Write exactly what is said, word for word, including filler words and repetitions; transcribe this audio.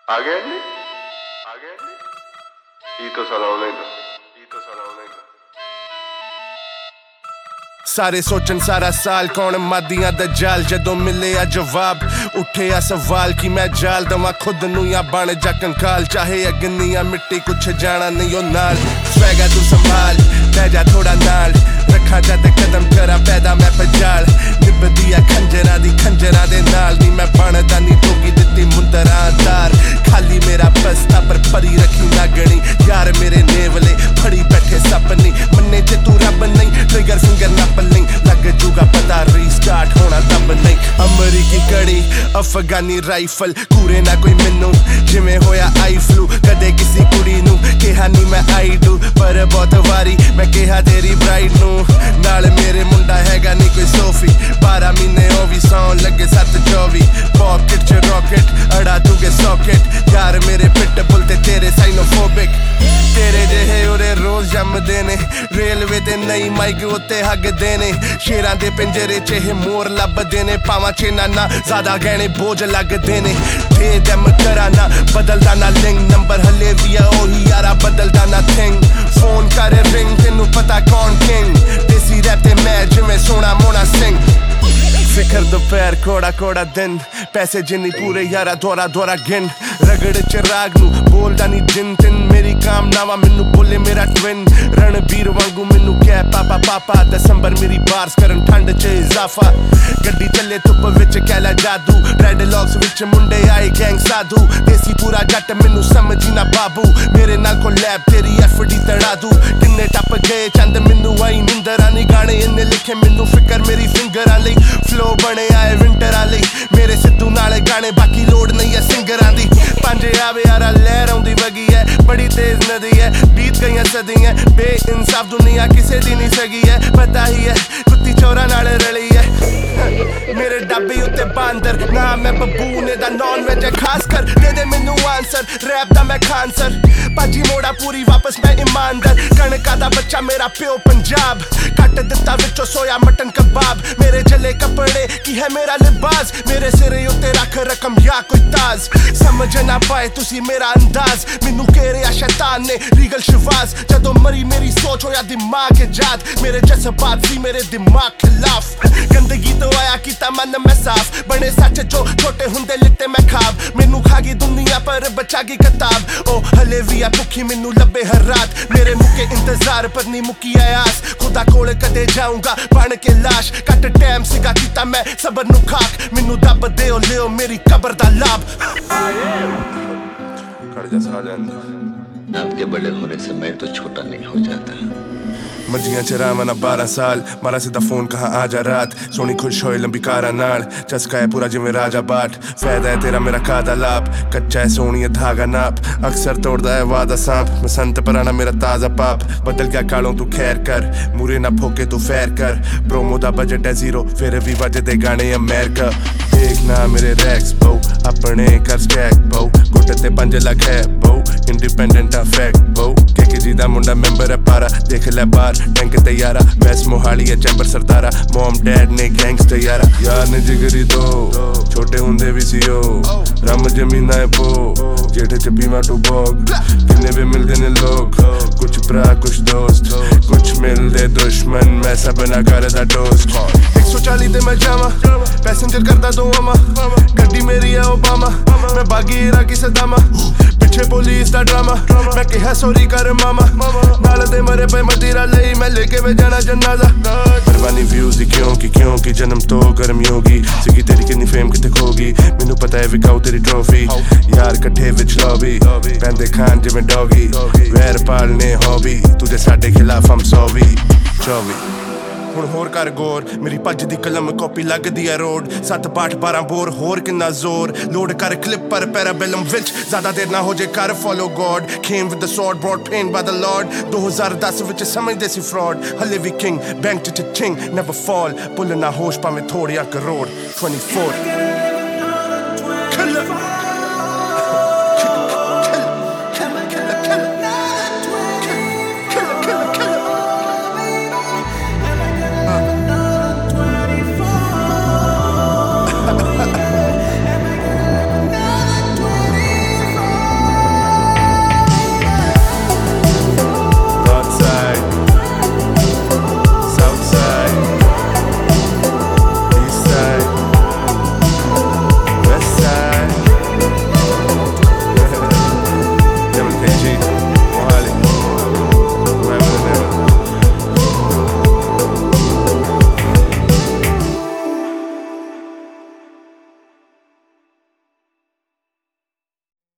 ਆ ਗਿਆ ਜੀ ਆ ਗਿਆ ਜੀ ਕੀ ਤੋਂ ਸਲਾਉਣੇ ਦਾ ਕੀ ਤੋਂ ਸਲਾਉਣੇ ਦਾ ਸਾਰੇ ਸੋਚਣ ਸਾਰਾ ਸਾਲ ਕੌਣ ਮਾਦੀਆਂ ਦਾ ਜਾਲ ਜਦੋਂ ਮਿਲਿਆ ਜਵਾਬ ਉੱਠਿਆ ਸਵਾਲ ਕਿ ਮੈਂ ਜਾਲ ਦਵਾਂ ਖੁਦ ਨੂੰ ਜਾਂ ਬਣ ਜਾ ਕੰਕਾਲ ਚਾਹੇ ਅਗਨੀ ਜਾਂ ਮਿੱਟੀ ਕੁਛ ਜਾਣਾ ਨਹੀਂ ਉਹ ਨਾਲ ਸਵੈਗਾ ਤੂੰ ਸੰਭਾਲ ਬਹਿ ਜਾ ਥੋੜਾ ਨਾਲ ਰੱਖਾਂ ਜਦ ਕਦਮ ਕਰਾਂ ਪੈਦਾ ਮੈਂ ਪਜਾਲ ਨਿਭਦੀ ਆ ਖੰਜਰਾਂ ਦੀ ਖੰਜਰਾਂ ਦੇ ਨਾਲ ਨਹੀਂ ਮੈਂ ਬਣਦਾ ਨਹੀਂ ਟੋਕੀ ਦਿੱਤੀ ਮੁੰਦਰਾਂ ਤਾਰ ਖਾਲੀ ਮੇਰਾ ਬਸਤਾ ਪਰ ਭਰੀ ਰੱਖੀ ਨਾਗਣੀ ਯਾਰ ਮੇਰੇ ਨੇਵਲੇ ਫੜੀ ਬੈਠੇ ਸਪਨੀ ਮੰਨੇ ਜੇ ਤੂੰ ਰੱਬ ਨਹੀਂ ਟ੍ਰਿਗਰ ਫਿੰਗਰ ਨਾ ਪਲਿੰਗ ਲੱਗ ਜੂਗਾ ਪਤਾ ਰੀਸਟਾਰਟ ਹੋਣਾ ਦਬ ਨਹੀਂ ਅਮਰੀਕੀ ਕੜੀ ਅਫਗਾਨੀ ਰਾਈਫਲ ਕੂਰੇ ਨਾ ਕੋਈ ਮੈਨੂੰ ਜਿਵੇਂ ਹੋਇਆ ਆਈ ਫਲੂ ਕਦੇ ਕਿਸੇ ਕੁੜੀ ਨੂੰ ਕਿਹਾ ਨਹੀਂ ਮੈਂ ਆਈ ਡੂ ਪਰ ਬਹੁਤ ਵਾਰੀ ਮੈਂ ਕਿਹਾ ਤੇਰੀ ਬ੍ਰਾਈਡ ਨੂੰ ਨਾਲ ਮੇਰੇ ਮੁੰਡਾ ਹੈਗਾ ਨਹੀਂ ਕੋਈ ਸੋਫੀ ਬਾਰਾਂ ਮਹੀਨੇ ਉਹ ਵੀ ਸੌਣ ਲੱਗੇ ਸੱਤ ਚੌਵੀ ਪੌਕਟ ਚ ਰੌਕਟ ਅੜਾ ਦੂਗੇ ਸੌਕਟ ਯਾਰ ਮੇਰੇ ਪਿੱਟ ਬੁੱਲ ਤੇ ਤੇਰੇ ਸਾਈਨੋਫੋਬਿਕ ਤੇਰੇ ਜਿਹੇ ਉਰੇ ਰੋਜ਼ ਜੰਮਦੇ ਨੇ ਰੇਲਵੇ ਤੇ ਨਈ ਮਾਈਕ ਉੱਤੇ ਹੱਗਦੇ ਨੇ ਸ਼ੇਰਾਂ ਦੇ ਪਿੰਜਰੇ ਚ ਇਹ ਮੋਰ ਲੱਭਦੇ ਨੇ ਪਾਵਾਂ ਚ ਨਾ ਨਾ ਜ਼ਿਆਦਾ ਗਹਿਣੇ ਬੋਝ ਲੱਗਦੇ ਨੇ ਦੇ ਦਮ ਕਰਾਂ ਨਾ ਬਦਲਦਾ ਨਾ ਲਿੰਕ ਨੰਬਰ ਹਲੇ ਵੀ ਆ ਉਹੀ ਯਾਰਾ ਬਦਲਦਾ ਨਾ ਥਿੰਗ ਫੋਨ ਕਰ ਰਿੰਗ ਤੈਨੂੰ ਪਤਾ ਕੌਣ ਕਿੰਗ ਦੇਸੀ ਰੈਪ ਤੇ ਮੈਂ ਜਿਵੇਂ ਸੋਹਣਾ ਮੋਣਾ ਸਿੰਘ ਫਿਕਰ ਦੁਪਹਿਰ ਕੋੜਾ ਕੋੜਾ ਦਿਨ ਪੈਸੇ ਜਿੰਨੀ ਪੂਰੇ ਯਾਰਾ ਦੁਆਰਾ ਦੁਆਰਾ ਗਿਣ ਰਗੜ ਚ ਰਾਗ ਨੂੰ ਬੋਲਦਾ ਨਹੀਂ ਜਿੰਨ ਤਿੰਨ ਮੇਰੀ ਕਾਮਨਾਵਾ ਮੈਨੂੰ ਬੋਲੇ ਮੇਰਾ ਟਵਿਨ ਰਣਬੀਰ ਵਾਂਗੂ ਮੈਨੂੰ ਕਹਿ ਪਾਪਾ ਪਾਪਾ ਦਸੰਬਰ ਮੇਰੀ ਬਾਰਸ ਕਰਨ ਠੰਡ ਚ ਇਜ਼ਾਫਾ ਗੱਡੀ ਚੱਲੇ ਧੁੱਪ ਵਿੱਚ ਕਹਿਲਾ ਜਾਦੂ ਰੈਡ ਲੌਕਸ ਵਿੱਚ ਮੁੰਡੇ ਆਏ ਗੈਂਗ ਸਾਧੂ ਦੇਸੀ ਪੂਰਾ ਜੱਟ ਮੈਨੂੰ ਸਮਝੀ ਨਾ ਬਾਬੂ ਮੇਰੇ ਨਾਲ ਕੋ ਲੈਬ ਤੇਰੀ ਐਫਡੀ ਤੜਾ ਦੂ ਕਿੰਨੇ ਟੱਪ ਗਏ ਚੰਦ ਮੈਨੂੰ ਆਈ ਨਿੰਦਰਾਂ ਨਹੀਂ ਗਾਣੇ ਇੰਨੇ ਲਿਖੇ ਮੈਨੂੰ ਫਿਕਰ ਮੇਰੀ ਫਿੰਗਰਾਂ ਲਈ ਫਲੋ ਬਣੇ ਆਏ ਵਿੰਟਰਾਂ ਲਈ ਮੇਰੇ ਸਿੱਧੂ ਨਾਲੇ ਗਾਣੇ ਬਾਕੀ ਲੋੜ ਨਹੀਂ ਹੈ ਸਿੰਗਰਾਂ ਦੀ ਪੰਜ ਆਵੇ ਯਾਰਾ ਲਹਿਰ ਆਉਂਦੀ ਵਗੀ ਹੈ ਬੜੀ ਤੇਜ਼ ਨਦੀ ਹੈ ਬੀਤ ਗਈਆਂ ਸਦੀਆਂ ਬੇਇਨਸਾਫ ਦੁਨੀਆ ਕਿਸੇ ਦੀ ਨਹੀਂ ਸਗੀ ਹੈ ਪਤਾ ਹੀ ਹੈ ਕੁੱਤੀ ਚੋਰਾਂ ਨਾਲ ਰਲੀ ਹੈ ਮੇਰੇ ਡੱਬੇ ਉੱਤੇ ਬਾਂਦਰ ਨਾ ਮੈਂ ਬਬੂਨੇ ਦਾ ਨੌਨ ਵੈਜ ਹੈ ਖਾਸ ਕਰ ਦੇ ਦੇ ਮੈਨੂੰ ਆਨਸਰ ਰੈਪ ਦਾ ਮੈਂ ਖਾਨਸਰ ਭਾਜੀ ਮੋੜਾ ਪੂਰੀ ਵਾਪਸ ਮੈਂ ਇਮਾਨਦਾਰ ਕਣਕਾਂ ਦਾ ਬੱਚਾ ਮੇਰਾ ਪਿਓ ਪੰਜਾਬ ਕੱਟ ਦਿੱਤਾ ਵਿੱਚੋਂ ਸੋਇਆ ਮਟਨ ਕਬਾਬ ਮੇਰੇ ਜਲੇ ਕੱਪੜੇ ਕੀ ਹੈ ਮੇਰਾ ਲਿਬਾਸ ਮੇਰੇ ਸਿਰੇ ਉੱਤੇ ਰੱਖ ਰਕਮ ਜਾਂ ਕੋਈ ਤਾਜ਼ ਸਮਝ ਨਾ ਪਾਏ ਤੁਸੀਂ ਮੇਰਾ ਅੰਦਾਜ਼ ਮੈਨੂੰ ਘੇਰਿਆ ਸ਼ੈਤਾਨ ਨੇ ਰੀਗਲ ਸ਼ਿਵਾਜ਼ ਜਦੋਂ ਮਰੀ ਮੇਰੀ ਸੋਚ ਹੋਇਆ ਦਿਮਾਗ ਇਜਾਦ ਮੇਰੇ ਜਜ਼ਬਾਤ ਸੀ ਮੇਰੇ ਦਿਮਾਗ ਖਿਲਾਫ ਗੰਦਗੀ ਤੋਂ ਆਇਆ ਕੀਤਾ ਮਨ ਮੈਂ ਸਾਫ ਬਣੇ ਸੱਚ ਜੋ ਛੋਟੇ ਹੁੰਦੇ ਲਿੱਤੇ ਮੈਂ ਖਾਬ ਮੈਨੂੰ ਖਾ ਗਈ ਦੁਨੀਆ ਪਰ ਬਚਾ ਗਈ ਕਿਤਾਬ ਉਹ ਹਲੇ ਵੀ ਆ ਭੁੱਖੀ ਮੈਨੂੰ ਲੱਭੇ ਹਰ ਰਾਤ ਮੇਰੇ ਮੁੱਕੇ ਇੰਤਜ਼ਾਰ ਪਰ ਨਹੀਂ ਮੁੱਕੀ ਆਸ ਖੁਦਾ ਕੋਲ ਕਦੇ ਜਾਊਂਗਾ ਬਣ ਕੇ ਲਾਸ਼ ਕੱਟ ਟਾਈਮ ਸੀਗਾ ਕੀਤਾ ਮੈਂ ਸਬਰ ਨੂੰ ਖਾਕ ਮੈਨੂੰ ਦੱਬ ਦਿਓ ਲਿਓ ਮੇਰੀ ਕਬਰ ਦਾ ਲਾਭ ਖੜ ਜਾ ਸਾਹ ਲੈਣ आपके बड़े होने से मैं तो छोटा नहीं हो जाता ਮਰਜੀਆਂ ਚ ਰਾਵਣਾ ਬਾਰਾਂ ਸਾਲ ਮਾਰਾ ਸਿੱਧਾ ਫੋਨ ਕਹਾਂ ਆ ਜਾ ਰਾਤ ਸੋਹਣੀ ਖੁਸ਼ ਹੋਏ ਲੰਬੀ ਕਾਰਾਂ ਨਾਲ ਚਸਕਾ ਹੈ ਪੂਰਾ ਜਿਵੇਂ ਰਾਜਾ ਬਾਟ ਫਾਇਦਾ ਹੈ ਤੇਰਾ ਮੇਰਾ ਕਾਦਾ ਲਾਭ ਕੱਚਾ ਹੈ ਸੋਹਣੀ ਹੈ ਧਾਗਾ ਨਾਪ ਅਕਸਰ ਤੋੜਦਾ ਹੈ ਵਾਦਾ ਸਾਂਪ ਮਸੰਤ ਪਰਾਣਾ ਮੇਰਾ ਤਾਜ਼ਾ ਪਾਪ ਬਦਲ ਗਿਆ ਕਾਲੋਂ ਤੂੰ ਖੈਰ ਕਰ ਮੂਰੇ ਨਾ ਫੋਕੇ ਤੂੰ ਫੈਰ ਕਰ ਪ੍ਰੋਮੋ ਦਾ ਬਜਟ ਹੈ ਜ਼ੀਰੋ ਫਿਰ ਵੀ ਵੱਜਦੇ ਗਾਣੇ ਅਮਰੀਕਾ ਦੇਖ ਨਾ ਮੇਰੇ ਰੈਕਸ ਬੋ ਆਪਣੇ ਕਰ ਸਟੈਕ ਬੋ ਗੁੱਟ ਤੇ ਪੰਜ ਲੱਖ ਹੈ ਬੋ ਇੰਡੀਪੈਂਡੈਂਟ ਆ ਫੈਕਟ ਬੋ ਕੇ ਜੀ ਦਾ ਮੁੰਡਾ ਮੈਂਬਰ ਹੈ ਪਾਰਾ ਦੇਖ ਲੈ ਬਾਰ ਟੈਂਕ ਤੇ ਯਾਰਾ ਵੈਸ ਮੋਹਾਲੀ ਹੈ ਚੈਂਬਰ ਸਰਦਾਰਾ ਮੋਮ ਡੈਡ ਨੇ ਗੈਂਗਸਟਰ ਯਾਰਾ ਯਾਰ ਨੇ ਜਿਗਰੀ ਦੋ ਛੋਟੇ ਹੁੰਦੇ ਵੀ ਸੀ ਉਹ ਰਮ ਜ਼ਮੀਨਾਂ ਹੈ ਪੋ ਜੇਠ ਚ ਪੀਵਾ ਟੂ ਬੋਗ ਕਿੰਨੇ ਵੀ ਮਿਲਦੇ ਨੇ ਲੋਕ ਕੁਛ ਭਰਾ ਕੁਛ ਦੋਸਤ ਕੁਛ ਮਿਲਦੇ ਦੁਸ਼ਮਣ ਮੈਂ ਸਭ ਨਾ ਕਰਦਾ ਦੋਸਤ ਇੱਕ ਸੌ ਚਾਲੀ ਤੇ ਮੈਂ ਜਾਵਾਂ ਪੈਸੇਂਜਰ ਕਰਦਾ ਦੋ ਆਵਾਂ ਗੱਡੀ ਮੇਰੀ ਹੈ ਓਬਾਮਾ ਮੈਂ ਬਾਗੀ ਇਰਾਕੀ ਸਦਾਮਾ ਪਿੱਛੇ ਪੁਲਿਸ ਦਾ ਡਰਾਮਾ ਮੈਂ ਕਿਹਾ ਸੌਰੀ ਕਰ ਮਾਮਾ ਨਾਲ ਦੇ ਮਰੇ ਪਏ ਮਦੀਰਾ ਲਈ ਮੈਂ ਲੈ ਕੇ ਵੇ ਜਾਣਾ ਜਨਾਜ਼ਾ ਪਰਵਾਨੀ ਵਿਊਜ਼ ਦੀ ਕਿਉਂਕਿ ਕਿਉਂਕਿ ਜਨਮ ਤੋਂ ਗਰਮੀ ਹੋਗੀ ਸਿੱਕੀ ਤੇਰੀ ਕਿੰਨੀ ਫੇਮ ਕਿਤੇ ਖੋਗੀ ਮੈਨੂੰ ਪਤਾ ਹੈ ਵਿਕਾਊ ਤੇਰੀ ਟਰੋਫੀ ਯਾਰ ਇਕੱਠੇ ਵਿੱਚ ਲੌਬੀ ਪੈਂਦੇ ਖਾਨ ਜਿਵੇਂ ਡੌਗੀ ਵੈਰ ਪਾਲਨੇ ਹੌਬੀ ਤੁਝੇ ਸਾਡੇ ਖਿਲਾਫ ਹਮ ਸੌ ਵੀ ਚੌਵੀ ਹੁਣ ਹੋਰ ਕਰ ਗੌਰ ਮੇਰੀ ਭੱਜ ਦੀ ਕਲਮ ਕਾਪੀ ਲੱਗਦੀ ਐ ਰੋਡ ਸੱਤ ਪਾਠ ਬਾਰਾਂ ਬੋਰ ਹੋਰ ਕਿੰਨਾ ਜ਼ੋਰ ਲੋਡ ਕਰ ਕਲਿੱਪ ਪਰ ਪੈਰਾਬੈਲਮ ਵਿੱਚ ਜ਼ਿਆਦਾ ਦੇਰ ਨਾ ਹੋ ਜੇ ਕਰ follow God came with the sword brought pain by the Lord ਦੋ ਹਜ਼ਾਰ ਦਸ ਵਿੱਚ ਸਮਝਦੇ ਸੀ ਫਰਾਡ ਹਲੇ ਵੀ ਕਿੰਗ ਬੈਂਕ ਚ ਚਿੰਗ ਨੈਵਰ ਫਾਲ ਪੁੱਲ ਨਾ ਹੋਸ਼ ਭਾਵੇਂ ਥੋੜ੍ਹੀਆਂ ਕਰੋੜ ਚੌਵੀ